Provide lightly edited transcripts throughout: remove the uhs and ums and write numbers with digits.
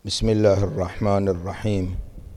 بسم الله الرحمن الرحيم.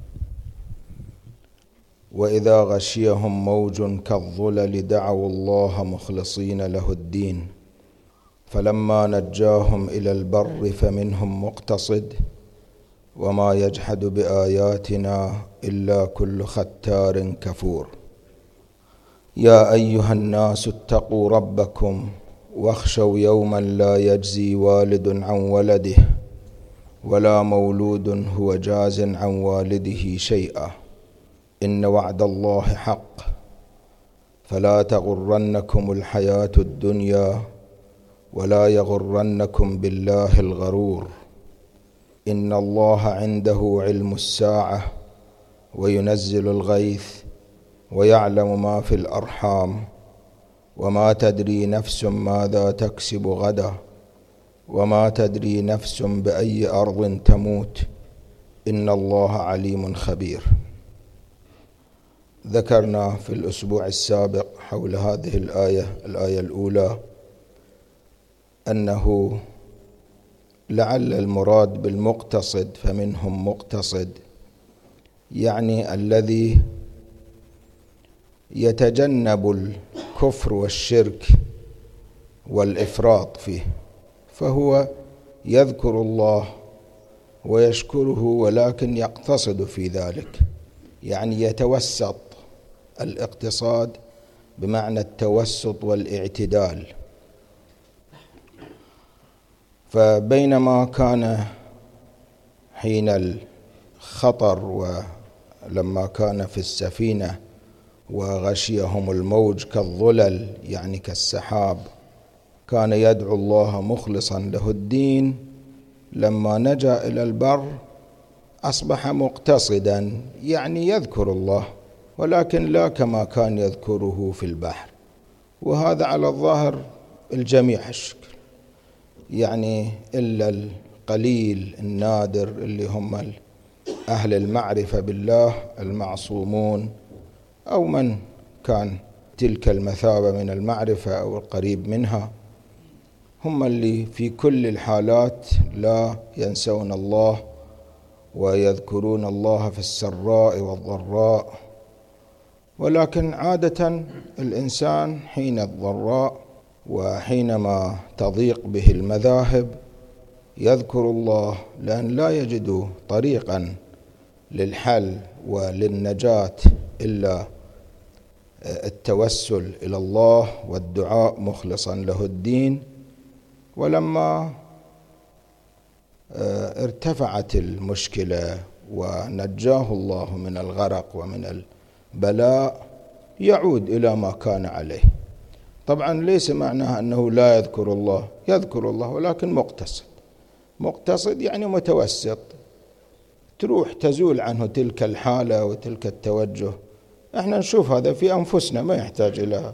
وإذا غشيهم موج كالظلل دعوا الله مخلصين له الدين فلما نجاهم إلى البر فمنهم مقتصد وما يجحد بآياتنا إلا كل ختار كفور. يا أيها الناس اتقوا ربكم واخشوا يوما لا يجزي والد عن ولده ولا مولود هو جاز عن والده شيئا إن وعد الله حق فلا تغرنكم الحياة الدنيا ولا يغرنكم بالله الغرور إن الله عنده علم الساعة وينزل الغيث ويعلم ما في الأرحام وما تدري نفس ماذا تكسب غدا وما تدري نفس بأي أرض تموت إن الله عليم خبير. ذكرنا في الأسبوع السابق حول هذه الآية الأولى أنه لعل المراد بالمقتصد فمنهم مقتصد يعني الذي يتجنب الكفر والشرك والإفراط فيه، فهو يذكر الله ويشكره ولكن يقتصد في ذلك، يعني يتوسط. الاقتصاد بمعنى التوسط والاعتدال. فبينما كان حين الخطر ولما كان في السفينة وغشيهم الموج كالظلل يعني كالسحاب كان يدعو الله مخلصا له الدين، لما نجا إلى البر أصبح مقتصدا يعني يذكر الله ولكن لا كما كان يذكره في البحر. وهذا على الظاهر الجميع الشكل، يعني إلا القليل النادر اللي هم أهل المعرفة بالله المعصومون أو من كان تلك المثابة من المعرفة أو القريب منها، هم اللي في كل الحالات لا ينسون الله ويذكرون الله في السراء والضراء. ولكن عادة الإنسان حين الضراء وحينما تضيق به المذاهب يذكر الله، لأن لا يجد طريقا للحل وللنجاة إلا التوسل إلى الله والدعاء مخلصا له الدين. ولما ارتفعت المشكلة ونجاه الله من الغرق ومن البلاء يعود إلى ما كان عليه. طبعا ليس معناها أنه لا يذكر الله، يذكر الله ولكن مقتصد يعني متوسط، تروح تزول عنه تلك الحالة وتلك التوجه. احنا نشوف هذا في أنفسنا، ما يحتاج إلى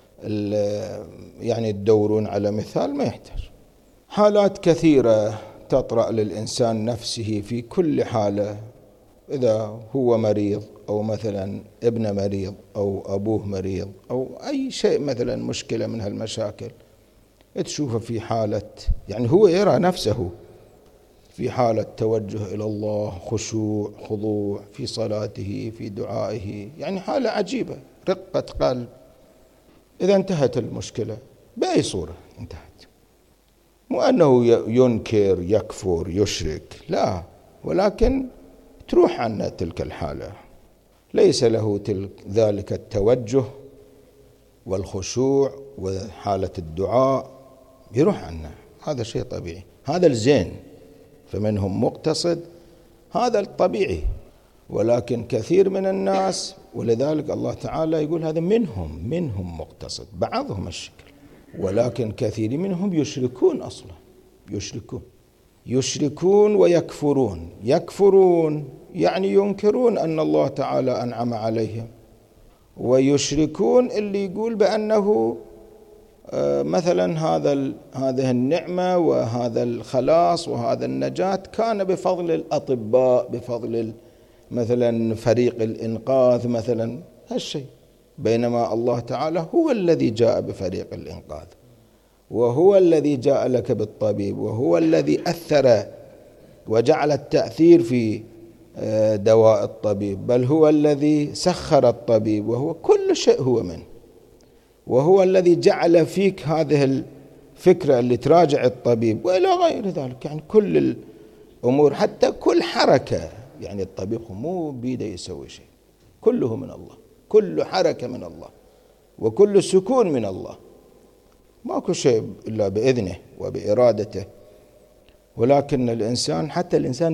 يعني تدورون على مثال، ما يحتاج. حالات كثيرة تطرأ للإنسان نفسه في كل حالة، إذا هو مريض أو مثلا ابن مريض أو أبوه مريض أو أي شيء مثلا مشكلة من هالمشاكل، تشوفه في حالة يعني هو يرى نفسه في حالة توجه إلى الله، خشوع خضوع في صلاته في دعائه، يعني حالة عجيبة، رقة قلب. إذا انتهت المشكلة بأي صورة انتهت، مو أنه ينكر يكفر يشرك، لا، ولكن تروح عنه تلك الحالة، ليس له ذلك التوجه والخشوع وحالة الدعاء، يروح عنه. هذا شيء طبيعي، هذا الزين. فمنهم مقتصد، هذا الطبيعي. ولكن كثير من الناس، ولذلك الله تعالى يقول هذا منهم مقتصد، بعضهم الشكل، ولكن كثير منهم يشركون أصلا، يشركون ويكفرون يعني ينكرون أن الله تعالى أنعم عليهم، ويشركون اللي يقول بأنه مثلا هذه النعمة وهذا الخلاص وهذا النجاة كان بفضل الأطباء، بفضل مثلا فريق الإنقاذ مثلا هالشيء، بينما الله تعالى هو الذي جاء بفريق الإنقاذ، وهو الذي جاء لك بالطبيب، وهو الذي أثر وجعل التأثير في دواء الطبيب، بل هو الذي سخر الطبيب، وهو كل شيء هو منه، وهو الذي جعل فيك هذه الفكرة اللي تراجع الطبيب وإلى غير ذلك. يعني كل الأمور، حتى كل حركة، يعني الطبيب مو بيده يسوي شيء، كله من الله، كل حركة من الله، وكل سكون من الله، ماكو شيء إلا بإذنه وبإرادته. ولكن الإنسان، حتى الإنسان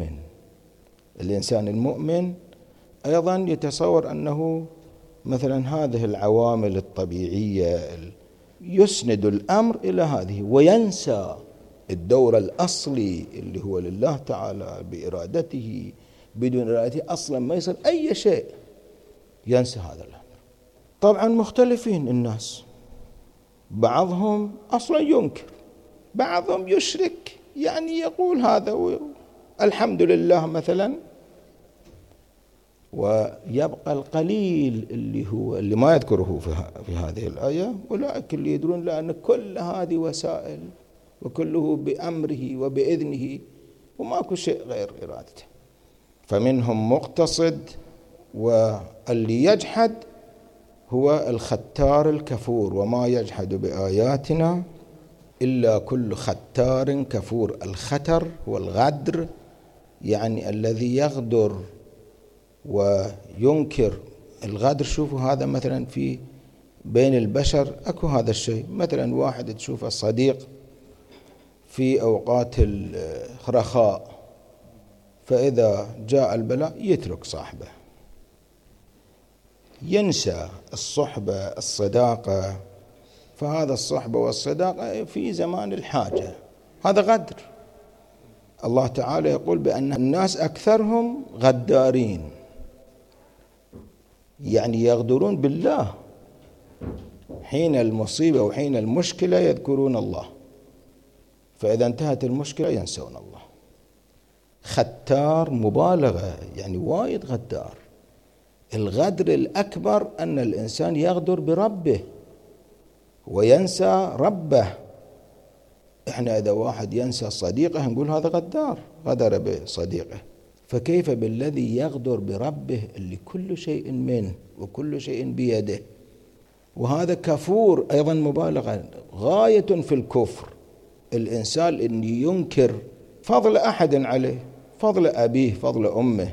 المؤمن أيضا يتصور أنه مثلا هذه العوامل الطبيعية يسند الأمر إلى هذه، وينسى الدور الأصلي اللي هو لله تعالى بإرادته. بدون إرادته أصلا ما يصير أي شيء، ينسى هذا الأمر. طبعا مختلفين الناس، بعضهم أصلا ينكر، بعضهم يشرك، يعني يقول هذا الحمد لله مثلا، ويبقى القليل اللي ما يذكره في هذه الآية، أولئك اللي يدرون لأن كل هذه وسائل، وكله بأمره وبإذنه، وماكو شيء غير إرادته. فمنهم مقتصد، واللي يجحد هو الختار الكفور. وما يجحد بآياتنا إلا كل ختار كفور. الختر هو الغدر، يعني الذي يغدر وينكر. الغدر شوفوا هذا مثلا في بين البشر أكو هذا الشيء. مثلا واحد تشوفه صديق في أوقات الرخاء، فإذا جاء البلاء يترك صاحبه، ينسى الصحبة الصداقة. فهذا الصحبة والصداقة في زمان الحاجة، هذا غدر. الله تعالى يقول بأن الناس أكثرهم غدارين، يعني يغدرون بالله. حين المصيبة وحين المشكلة يذكرون الله، فإذا انتهت المشكلة ينسون الله. ختار مبالغة، يعني وايد غدار. الغدر الأكبر أن الإنسان يغدر بربه وينسى ربه. إحنا إذا واحد ينسى صديقه نقول هذا غدار، غدر بصديقه، فكيف بالذي يغدر بربه اللي كل شيء منه وكل شيء بيده؟ وهذا كفور أيضا مبالغة، غاية في الكفر. الإنسان أن ينكر فضل أحد عليه، فضل أبيه، فضل أمه،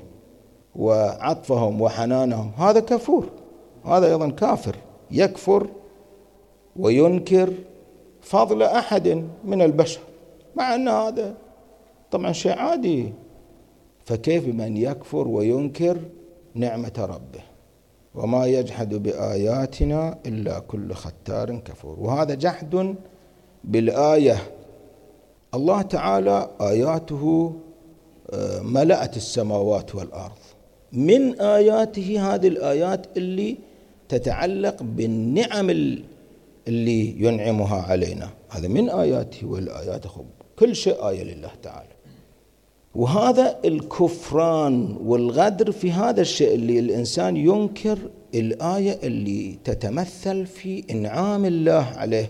وعطفهم وحنانهم، هذا كفور، هذا أيضا كافر. يكفر وينكر فضل أحد من البشر، مع أن هذا طبعا شيء عادي. فكيف من يكفر وينكر نعمة ربه؟ وما يجحد بآياتنا إلا كل ختار كفور. وهذا جحد بالآية. الله تعالى آياته ملأت السماوات والأرض. من آياته هذه الآيات اللي تتعلق بالنعم اللي ينعمها علينا، هذا من آياته. والآيات كل شيء آية لله تعالى. وهذا الكفران والغدر في هذا الشيء اللي الإنسان ينكر الآية اللي تتمثل في إنعام الله عليه.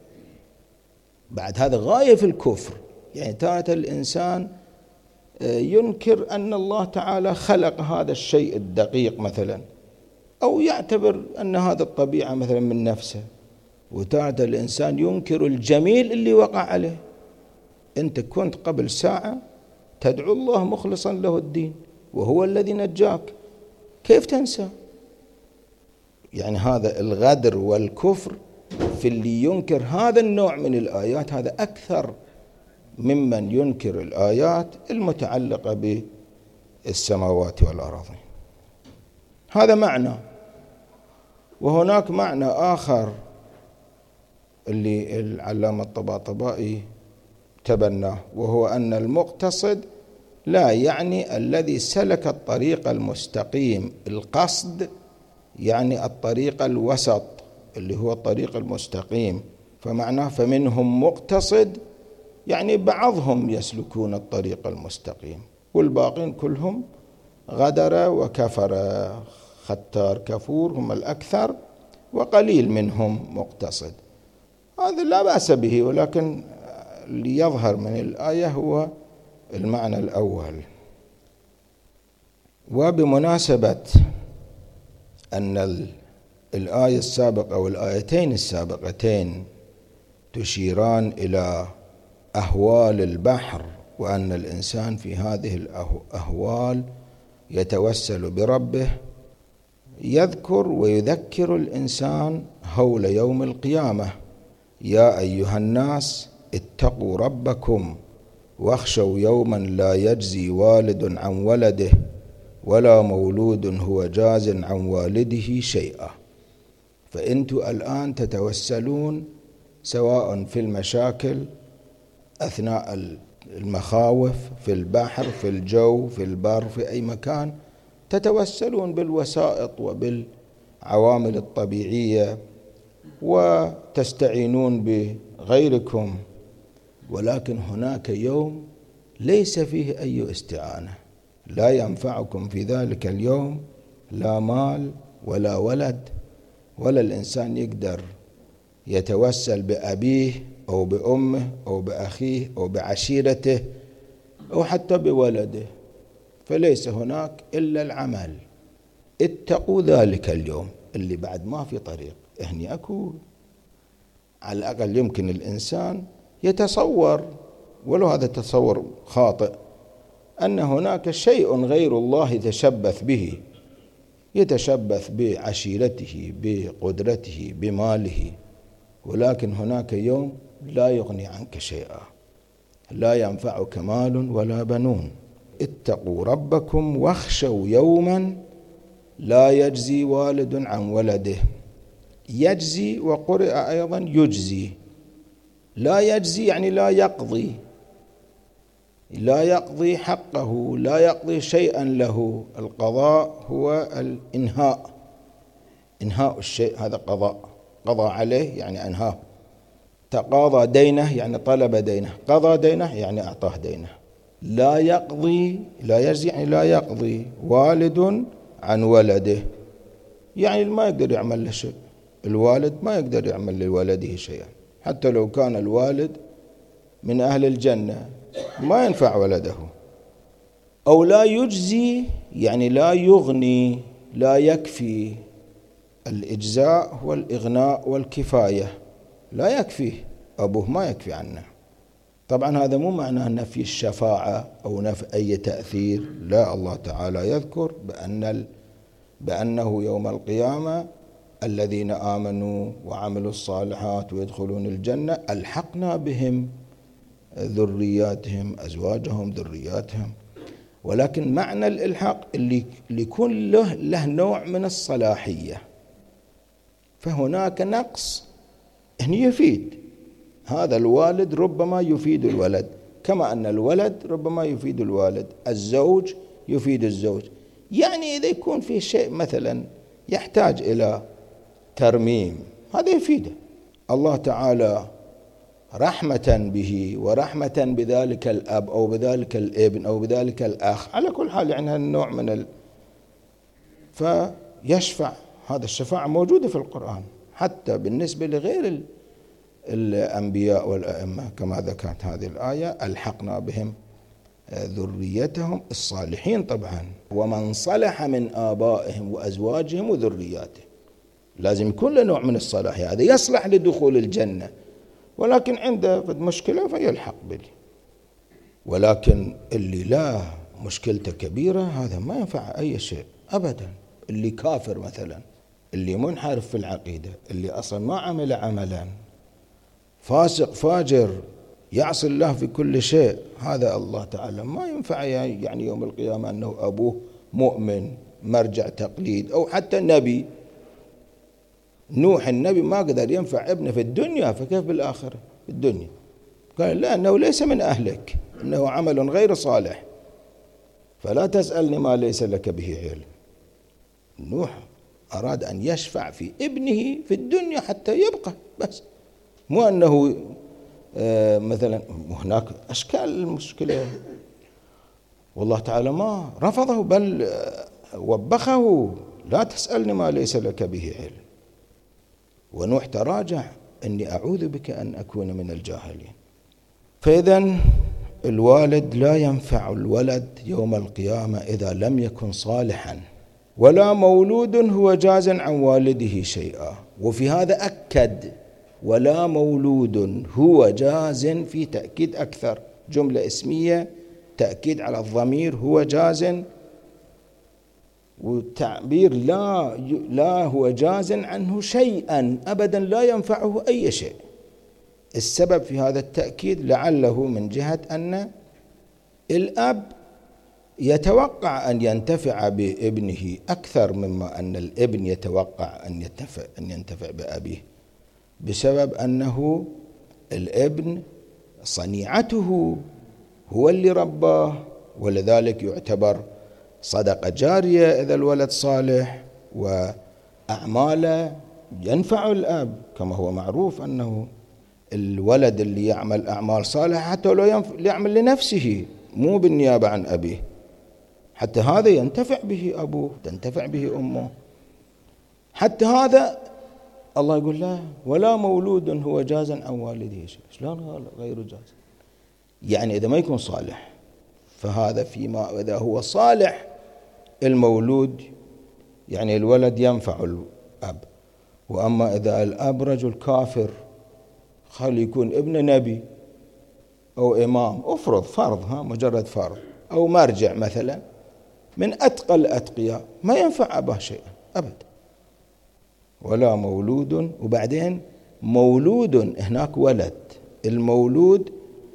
بعد هذا غاية في الكفر. يعني تارة الإنسان ينكر أن الله تعالى خلق هذا الشيء الدقيق مثلا، أو يعتبر أن هذا الطبيعة مثلا من نفسه. وتارة الإنسان ينكر الجميل اللي وقع عليه. أنت كنت قبل ساعة تدعو الله مخلصا له الدين، وهو الذي نجاك، كيف تنسى؟ يعني هذا الغدر والكفر في اللي ينكر هذا النوع من الآيات، هذا أكثر ممن ينكر الآيات المتعلقة بالسماوات والأرض. هذا معنى. وهناك معنى آخر اللي العلامة الطباطبائي تبناه، وهو أن المقتصد لا يعني الذي سلك الطريق المستقيم. القصد يعني الطريق الوسط اللي هو الطريق المستقيم. فمعناه فمنهم مقتصد، يعني بعضهم يسلكون الطريق المستقيم، والباقين كلهم غدر وكفر. ختار كفور هم الأكثر، وقليل منهم مقتصد. هذا لا بأس به، ولكن اللي يظهر من الآية هو المعنى الأول. وبمناسبة أن الآية السابقة والآيتين السابقتين تشيران إلى أهوال البحر، وأن الإنسان في هذه الأهوال يتوسل بربه، يذكر ويذكر الإنسان هول يوم القيامة: يا أيها الناس اتقوا ربكم واخشوا يوما لا يجزي والد عن ولده ولا مولود هو جاز عن والده شيئا. فأنتم الآن تتوسلون سواء في المشاكل أثناء المخاوف، في البحر، في الجو، في البر، في أي مكان، تتوسلون بالوسائط وبالعوامل الطبيعية وتستعينون بغيركم، ولكن هناك يوم ليس فيه أي استعانة، لا ينفعكم في ذلك اليوم لا مال ولا ولد، ولا الإنسان يقدر يتوسل بأبيه أو بأمه أو بأخيه أو بعشيرته أو حتى بولده، فليس هناك إلا العمل. اتقوا ذلك اليوم اللي بعد ما في طريق. هني أكو على الأقل يمكن الإنسان يتصور، ولو هذا التصور خاطئ، أن هناك شيء غير الله يتشبث به، يتشبث بعشيرته، بقدرته، بماله، ولكن هناك يوم لا يغني عنك شيئا، لا ينفعك مال ولا بنون. اتقوا ربكم واخشوا يوما لا يجزي والد عن ولده. يجزي وقرئ أيضا يجزي. لا يجزي يعني لا يقضي، لا يقضي حقه، لا يقضي شيئا له. القضاء هو الإنهاء، إنهاء الشيء، هذا قضاء. قضى عليه يعني أنهاه. تقاضى دينه يعني طلب دينه، قضى دينه يعني أعطاه دينه. لا يقضي، لا يجزي يعني لا يقضي والد عن ولده، يعني ما يقدر يعمل له شيء. الوالد ما يقدر يعمل لولده شيئا، حتى لو كان الوالد من أهل الجنة ما ينفع ولده. أو لا يجزي يعني لا يغني، لا يكفي. الإجزاء هو الإغناء والكفاية، لا يكفيه، أبوه ما يكفي عنه. طبعا هذا مو معناه نفي الشفاعة أو نفي أي تأثير، لا، الله تعالى يذكر بأنه يوم القيامة الذين آمنوا وعملوا الصالحات ويدخلون الجنة ألحقنا بهم ذرياتهم، أزواجهم، ذرياتهم. ولكن معنى الإلحاق اللي يكون له نوع من الصلاحية، فهناك نقص هنا يفيد. هذا الوالد ربما يفيد الولد، كما أن الولد ربما يفيد الوالد، الزوج يفيد الزوج. يعني إذا يكون في شيء مثلا يحتاج إلى ترميم، هذا يفيده. الله تعالى رحمة به ورحمة بذلك الأب أو بذلك الابن أو بذلك الأخ، على كل حال يعني النوع من فيشفع. هذا الشفاعة موجودة في القرآن حتى بالنسبة لغير الأنبياء والأئمة، كما ذكرت هذه الآية: ألحقنا بهم ذريتهم الصالحين. طبعا ومن صلح من آبائهم وأزواجهم وذرياتهم، لازم يكون له نوع من الصلاح، هذا يصلح لدخول الجنة، ولكن عنده مشكلة فيلحق به. ولكن اللي لا مشكلته كبيرة هذا ما ينفع أي شيء أبدا. اللي كافر مثلا، اللي منحرف في العقيدة، اللي أصلا ما عمل عملا، فاسق فاجر يعصي الله في كل شيء، هذا الله تعالى ما ينفع يعني يوم القيامة أنه أبوه مؤمن مرجع تقليد أو حتى نبي. نوح النبي ما قدر ينفع ابنه في الدنيا، فكيف بالآخرة؟ في الدنيا قال لا، أنه ليس من أهلك، إنه عمل غير صالح، فلا تسألني ما ليس لك به علم. نوح أراد أن يشفع في ابنه في الدنيا حتى يبقى، بس مو أنه مثلا هناك أشكال المشكلة، والله تعالى ما رفضه بل وبخه: لا تسألني ما ليس لك به علم. ونوح تراجع: إني أعوذ بك أن أكون من الجاهلين. فإذا الوالد لا ينفع الولد يوم القيامة إذا لم يكن صالحا، ولا مولود هو جاز عن والده شيئا. وفي هذا أكد ولا مولود هو جاز، في تأكيد أكثر، جملة اسمية تأكيد على الضمير هو جاز، والتعبير لا هو جاز عنه شيئا أبدا، لا ينفعه أي شيء. السبب في هذا التأكيد لعله من جهة أن الأب يتوقع أن ينتفع بابنه أكثر مما أن الابن يتوقع أن ينتفع بأبيه، بسبب أنه الابن صنيعته هو اللي رباه، ولذلك يعتبر صدقة جارية إذا الولد صالح، وأعماله ينفع الأب، كما هو معروف أنه الولد اللي يعمل أعمال صالحة حتى لو يعمل لنفسه مو بالنيابة عن أبيه، حتى هذا ينتفع به أبوه، تنتفع به أمه. حتى هذا الله يقول لا ولا مولود هو جاز عن والده شيء. شلون غير جاز؟ يعني إذا ما يكون صالح، فهذا فيما إذا هو صالح المولود يعني الولد ينفع الأب. وأما إذا الأب رجل كافر، خلي يكون ابن نبي أو إمام، أفرض فرض، مجرد فرض، أو مرجع مثلا من أتقى الأتقياء، ما ينفع أباه شيئا أبدا. ولا مولود، وبعدين مولود هناك ولد، المولود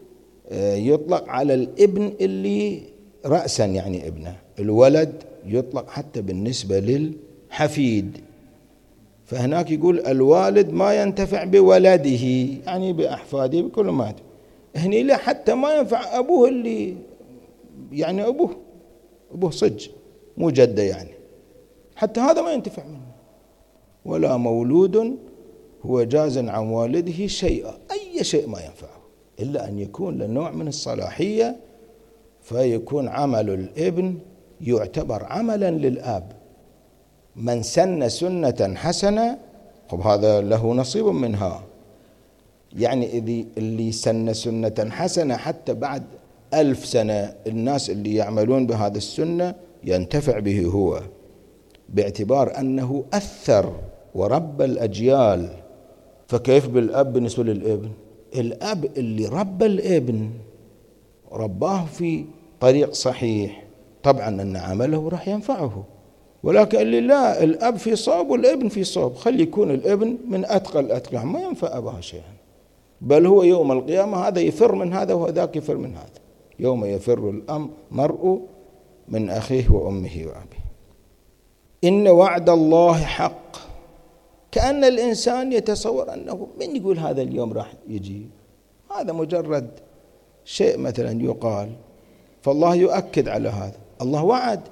يطلق على الابن اللي رأسا يعني ابنه، الولد يطلق حتى بالنسبة للحفيد. فهناك يقول الوالد ما ينتفع بولده يعني بأحفاده بكل ما هني لا، حتى ما ينفع أبوه اللي يعني أبوه صج مو جده يعني، حتى هذا ما ينتفع منه. ولا مولود هو جاز عن والده شيئا، أي شيء ما ينفعه إلا أن يكون لنوع من الصلاحية، فيكون عمل الابن يعتبر عملا للآب. من سن سنة حسنة هذا له نصيب منها، يعني اللي سن سنة حسنة حتى بعد 1000 سنة الناس اللي يعملون بهذا السنة ينتفع به هو، باعتبار أنه أثر وربى الأجيال. فكيف بالأب بالنسبة للابن؟ الأب اللي ربى الابن رباه في طريق صحيح، طبعا أن عمله راح ينفعه. ولكن اللي لا، الأب في صوب والابن في صوب، خلي يكون الابن من أتقى الأتقى، ما ينفع أباه شيئا، بل هو يوم القيامة هذا يفر من هذا وذاك يفر من هذا. يوم يفر المرء من أخيه وأمه وأبيه. إن وعد الله حق. كأن الإنسان يتصور أنه من يقول هذا اليوم راح يجي، هذا مجرد شيء مثلا يقال، فالله يؤكد على هذا. الله وعد،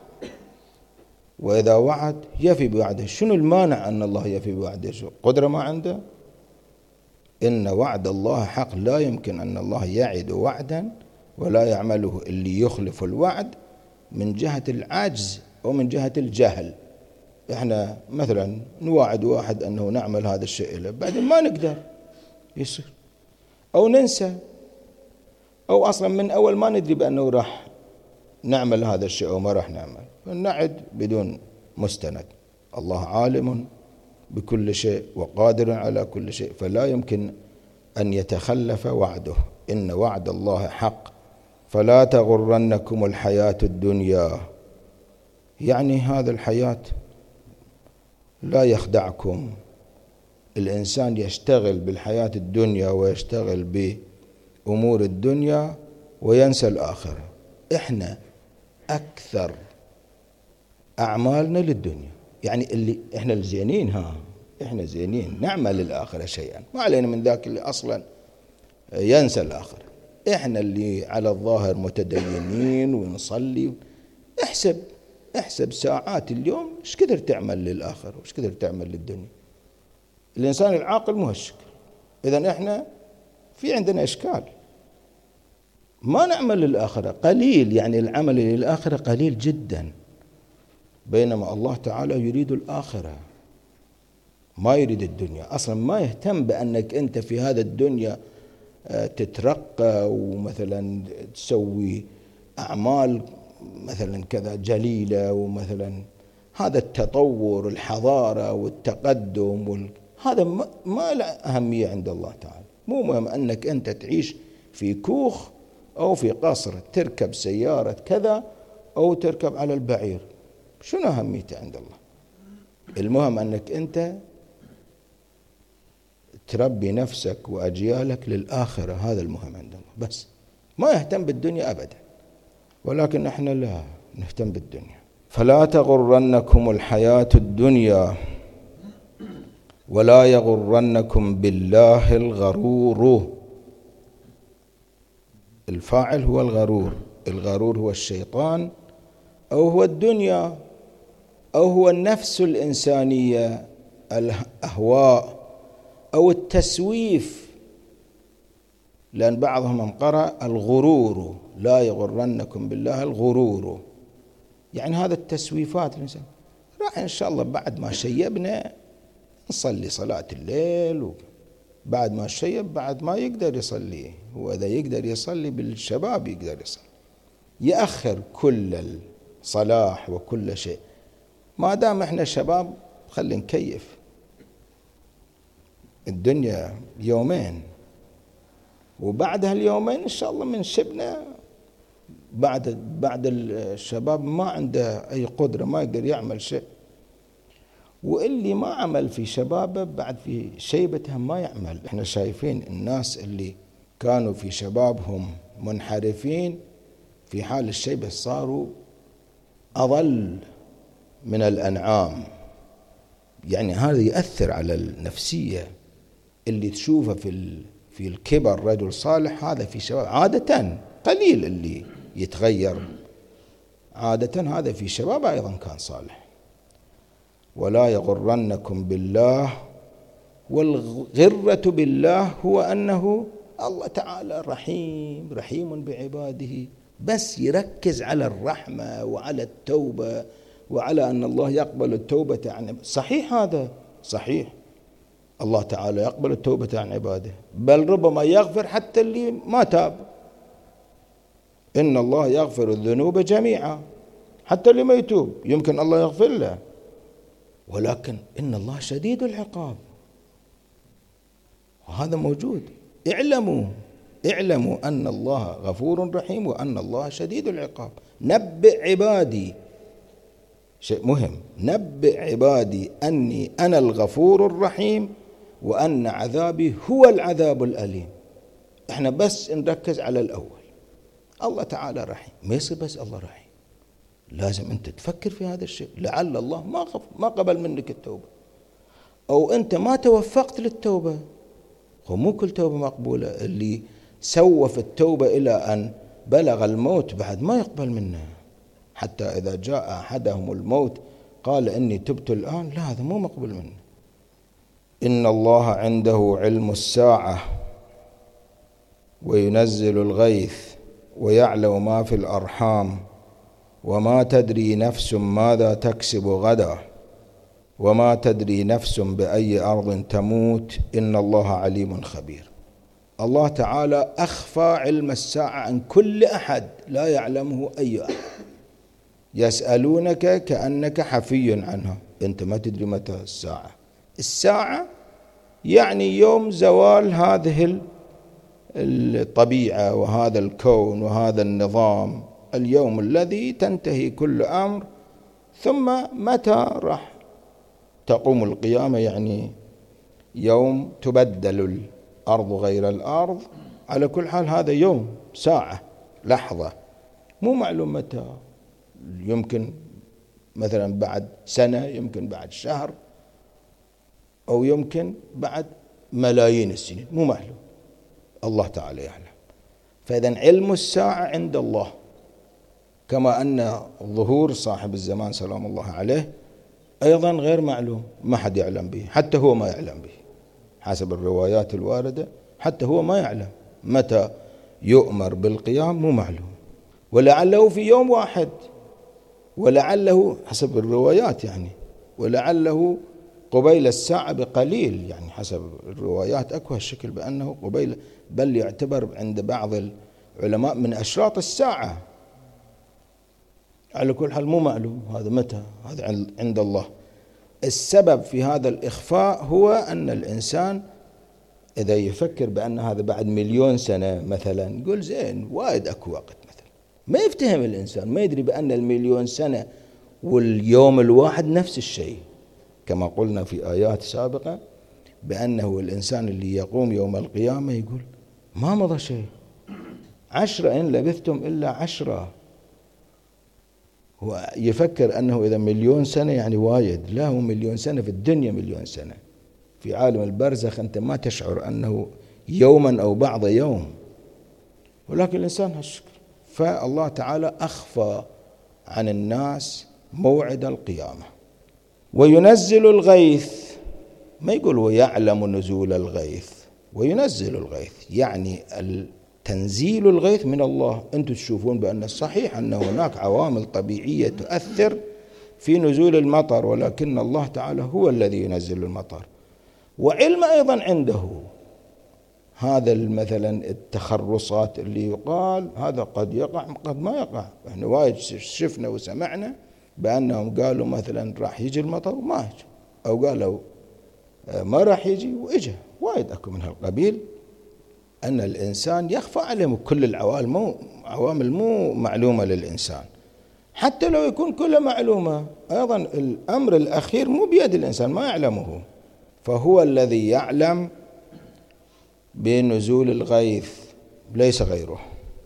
وإذا وعد يفي بوعده. شنو المانع أن الله يفي بوعده؟ قدرة ما عنده؟ إن وعد الله حق، لا يمكن أن الله يعد وعدا ولا يعمله اللي يخلف الوعد من جهة العجز أو من جهة الجهل. إحنا مثلا نواعد واحد أنه نعمل هذا الشيء له، بعدين ما نقدر يصير، أو ننسى، أو أصلا من أول ما ندري بأنه راح نعمل هذا الشيء أو ما راح نعمل، فنعد بدون مستند. الله عالم بكل شيء وقادر على كل شيء، فلا يمكن أن يتخلف وعده. إن وعد الله حق فلا تغرنكم الحياة الدنيا، يعني هذا الحياة لا يخدعكم. الإنسان يشتغل بالحياة الدنيا ويشتغل بأمور الدنيا وينسى الآخرة. إحنا أكثر أعمالنا للدنيا، يعني اللي إحنا الزينين، إحنا زينين نعمل للآخرة شيئا، ما علينا من ذاك اللي أصلا ينسى الآخرة. إحنا اللي على الظاهر متدينين ونصلي، احسب ساعات اليوم ايش كثر تعمل للآخرة وايش كثر تعمل للدنيا. الإنسان العاقل مو هالشكل. إذن إحنا في عندنا إشكال، ما نعمل للآخرة، قليل، يعني العمل للآخرة قليل جدا، بينما الله تعالى يريد الآخرة، ما يريد الدنيا. أصلا ما يهتم بأنك أنت في هذا الدنيا تترقى ومثلا تسوي أعمال مثلا كذا جليلة، ومثلا هذا التطور الحضارة والتقدم هذا ما له أهمية عند الله تعالى. مو مهم أنك أنت تعيش في كوخ أو في قصر، تركب سيارة كذا أو تركب على البعير، شنو أهميته عند الله؟ المهم أنك أنت تربي نفسك وأجيالك للآخرة، هذا المهم عند الله بس. ما يهتم بالدنيا أبدا، ولكن احنا لا نهتم بالدنيا. فلا تغرنكم الحياة الدنيا ولا يغرنكم بالله الغرور. الفاعل هو الغرور، الغرور هو الشيطان أو هو الدنيا أو هو النفس الإنسانية، الأهواء أو التسويف، لأن بعضهم قرأ الغرور، لا يغرنكم بالله الغرور، يعني هذا التسويفات. الإنسان راح إن شاء الله بعد ما شيبنا نصلي صلاة الليل، بعد ما شيب بعد ما يقدر يصلي، هو إذا يقدر يصلي بالشباب يقدر يصلي، يأخر كل الصلاح وكل شيء. ما دام احنا شباب خلي نكيف، الدنيا يومين وبعد هاليومين إن شاء الله من شبنا بعد الشباب ما عنده أي قدرة، ما يقدر يعمل شيء. واللي ما عمل في شبابه بعد في شيبته ما يعمل. احنا شايفين الناس اللي كانوا في شبابهم منحرفين في حال الشيبة صاروا أضل من الأنعام. يعني هذا يأثر على النفسية. اللي تشوفه في الكبر رجل صالح هذا في شباب عادة قليل اللي يتغير، عادة هذا في شباب أيضا كان صالح. ولا يغرنكم بالله، والغرة بالله هو أنه الله تعالى رحيم بعباده، بس يركز على الرحمة وعلى التوبة وعلى أن الله يقبل التوبة عن صحيح، هذا صحيح، الله تعالى يقبل التوبة عن عباده، بل ربما يغفر حتى اللي ما تاب. إن الله يغفر الذنوب جميعا، حتى اللي ما يتوب يمكن الله يغفر له، ولكن إن الله شديد العقاب، وهذا موجود. اعلموا أن الله غفور رحيم وأن الله شديد العقاب. نبئ عبادي، شيء مهم، نبئ عبادي أني أنا الغفور الرحيم وأن عذابي هو العذاب الأليم. احنا بس نركز على الأول، الله تعالى رحيم، ما يصير بس الله رحيم، لازم أنت تفكر في هذا الشيء. لعل الله ما قبل منك التوبة، أو أنت ما توفقت للتوبة. مو كل توبة مقبولة. اللي سوف التوبة إلى أن بلغ الموت بعد ما يقبل منه، حتى إذا جاء أحدهم الموت قال إني تبت الآن، لا، هذا مو مقبول منه. إن الله عنده علم الساعة وينزل الغيث ويعلم ما في الأرحام وما تدري نفس ماذا تكسب غدا وما تدري نفس بأي أرض تموت إن الله عليم خبير. الله تعالى أخفى علم الساعة عن كل أحد، لا يعلمه أي أحد. يسألونك كأنك حفي عنها، أنت ما تدري متى الساعة. الساعة يعني يوم زوال هذه الطبيعة وهذا الكون وهذا النظام، اليوم الذي تنتهي كل أمر، ثم متى راح تقوم القيامة، يعني يوم تبدل الأرض غير الأرض. على كل حال هذا يوم، ساعة، لحظة، مو معلوم متى، يمكن مثلا بعد سنة، يمكن بعد شهر، أو يمكن بعد ملايين السنين، مو معلوم، الله تعالى يعلم. فإذا علم الساعة عند الله، كما أن ظهور صاحب الزمان سلام الله عليه أيضا غير معلوم، ما حد يعلم به، حتى هو ما يعلم به حسب الروايات الواردة، حتى هو ما يعلم متى يؤمر بالقيام، مو معلوم، ولعله في يوم واحد، ولعله حسب الروايات يعني، ولعله قبيل الساعة بقليل، يعني حسب الروايات أكو هالشكل بأنه قبيل، بل يعتبر عند بعض العلماء من أشراط الساعة. على كل حال مو معلوم هذا متى، هذا عند الله. السبب في هذا الإخفاء هو أن الإنسان إذا يفكر بأن هذا بعد 1,000,000 سنة مثلا، يقول زين وايد أكو وقت مثلا. ما يفتهم الإنسان، ما يدري بأن 1,000,000 سنة واليوم الواحد نفس الشيء، كما قلنا في آيات سابقة بأنه الإنسان اللي يقوم يوم القيامة يقول ما مضى شيء، 10 إن لبثتم إلا 10. هو يفكر أنه إذا 1,000,000 سنة يعني وايد، لا، هو 1,000,000 سنة في الدنيا 1,000,000 سنة. في عالم البرزخ أنت ما تشعر أنه يوما أو بعض يوم، ولكن الإنسان هالشكل. فالله تعالى أخفى عن الناس موعد القيامة. وينزل الغيث، ما يقول ويعلم نزول الغيث، وينزل الغيث يعني تنزيل الغيث من الله. أنتم تشوفون بأن الصحيح أن هناك عوامل طبيعية تؤثر في نزول المطر، ولكن الله تعالى هو الذي ينزل المطر، وعلم أيضا عنده. هذا مثلا التخرصات اللي يقال هذا قد يقع قد ما يقع. احنا وايد شفنا وسمعنا بأنهم قالوا مثلا راح يجي المطر وما يجي، أو قالوا ما راح يجي وإجا. وايد أكو من هالقبيل، أن الإنسان يخفى عليه كل العوامل مو معلومة للإنسان، حتى لو يكون كلها معلومة. أيضا الأمر الأخير مو بيد الإنسان، ما يعلمه، فهو الذي يعلم بنزول الغيث ليس غيره.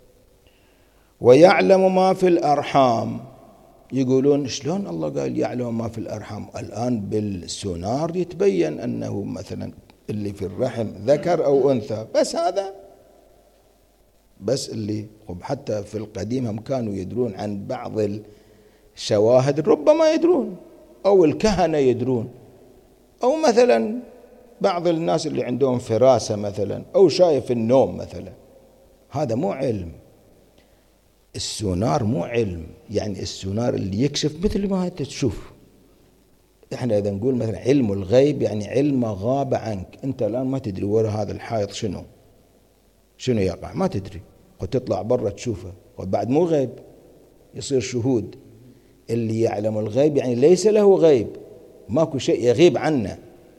ويعلم ما في الأرحام. يقولون شلون الله قال يعلم ما في الأرحام؟ الآن بالسونار يتبين أنه مثلا اللي في الرحم ذكر أو أنثى، بس هذا بس اللي حتى في القديم هم كانوا يدرون عن بعض الشواهد، ربما يدرون، أو الكهنة يدرون، أو مثلا بعض الناس اللي عندهم فراسة مثلا، أو شايف النوم مثلا. هذا مو علم. السونار مو علم، يعني السونار اللي يكشف مثل ما أنت تشوف. احنا إذا نقول مثلا علم الغيب يعني علم غاب عنك، أنت الآن ما تدري وراء هذا الحائط شنو يقع، ما تدري، وتطلع برا تشوفه، وبعد مو غيب، يصير شهود. اللي يعلم الغيب يعني ليس له غيب، ماكو شيء يغيب عنه.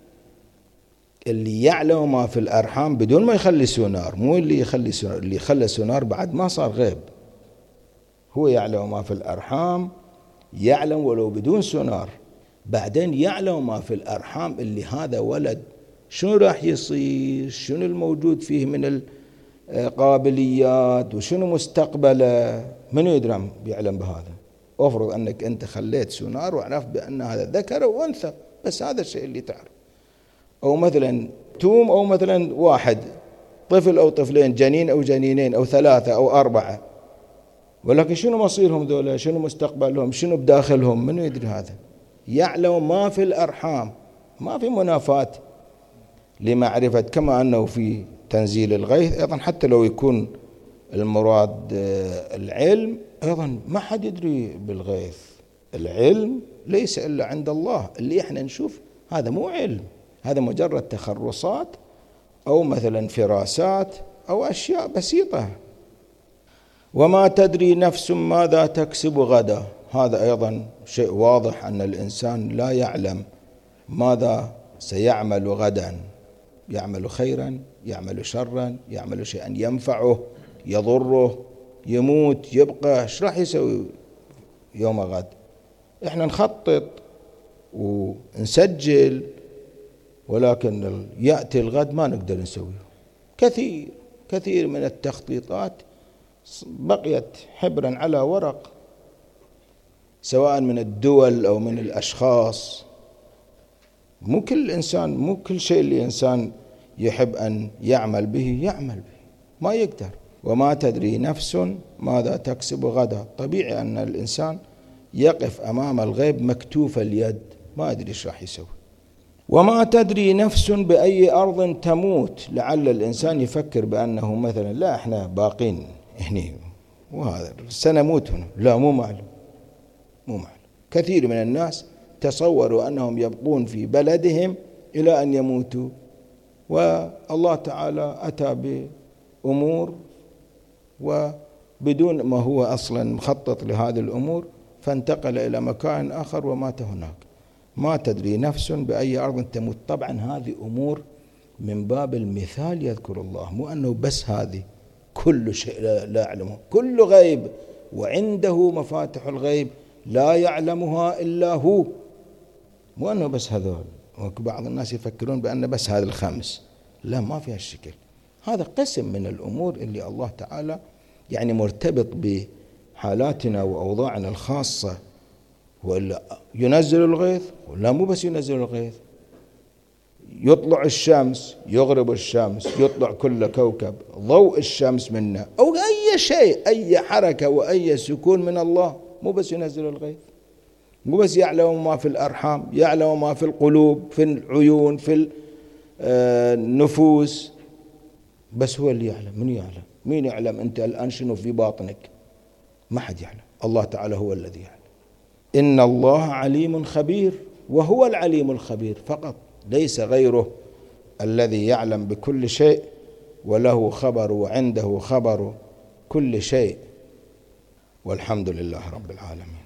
اللي يعلم ما في الأرحام بدون ما يخلي سونار، مو اللي يخلي سونار، اللي يخلي سونار بعد ما صار غيب. هو يعلم ما في الأرحام، يعلم ولو بدون سونار. بعدين يعلم ما في الأرحام اللي هذا ولد شنو راح يصير، شنو الموجود فيه من القابليات، وشنو مستقبله. من يدري بيعلم بهذا؟ أفرض أنك أنت خليت سونار وعرفت بأن هذا ذكر أو أنثى، بس هذا الشيء اللي تعرف. أو مثلا توم، أو مثلا واحد طفل أو طفلين، جنين أو جنينين أو 3 أو 4، ولكن شنو مصيرهم ذولا، شنو مستقبلهم، شنو بداخلهم، من يدري هذا؟ يعلم ما في الأرحام. ما في منافاة لمعرفة، كما أنه في تنزيل الغيث أيضا حتى لو يكون المراد العلم، أيضا ما حد يدري بالغيث. العلم ليس إلا عند الله. اللي احنا نشوف هذا مو علم، هذا مجرد تخرصات أو مثلا فراسات أو أشياء بسيطة. وما تدري نفس ماذا تكسب غدا. هذا أيضا شيء واضح أن الإنسان لا يعلم ماذا سيعمل غدا، يعمل خيرا، يعمل شرا، يعمل شيئا ينفعه، يضره، يموت، يبقى، ايش راح يسوي يوم غد؟ احنا نخطط ونسجل، ولكن يأتي الغد ما نقدر نسويه. كثير من التخطيطات بقيت حبرا على ورق، سواء من الدول أو من الأشخاص. مو كل شيء اللي الإنسان يحب أن يعمل به ما يقدر. وما تدري نفس ماذا تكسب غدا. طبيعي أن الإنسان يقف أمام الغيب مكتوف اليد، ما أدري إيش راح يسوي. وما تدري نفس بأي أرض تموت. لعل الإنسان يفكر بأنه مثلا لا إحنا باقين هني وهذا سنموت هنا، لا، مو معلوم. كثير من الناس تصوروا أنهم يبقون في بلدهم إلى أن يموتوا، والله تعالى أتى بأمور وبدون ما هو أصلا مخطط لهذه الأمور، فانتقل إلى مكان آخر ومات هناك. ما تدري نفس بأي أرض تموت. طبعا هذه أمور من باب المثال يذكر الله، مو أنه بس هذه كل شيء لا يعلمه، كل غيب، وعنده مفاتح الغيب لا يعلمها إلا هو. مو أنه بس هذول، بعض الناس يفكرون بأن بس هذه الخمس، لا، ما فيها الشكل. هذا قسم من الأمور اللي الله تعالى يعني مرتبط بحالاتنا وأوضاعنا الخاصة. ولا ينزل الغيث، ولا مو بس ينزل الغيث، يطلع الشمس، يغرب الشمس، يطلع كل كوكب، ضوء الشمس منا، أو أي شيء، أي حركة وأي سكون من الله. مو بس ينزل الغيث، مو بس يعلم ما في الأرحام، يعلم ما في القلوب، في العيون، في النفوس، بس هو اللي يعلم. من يعلم؟ مين يعلم أنت الآن شنو في باطنك؟ ما حد يعلم، الله تعالى هو الذي يعلم. إن الله عليم خبير، وهو العليم الخبير فقط، ليس غيره الذي يعلم بكل شيء، وله خبر وعنده خبر كل شيء. والحمد لله رب العالمين.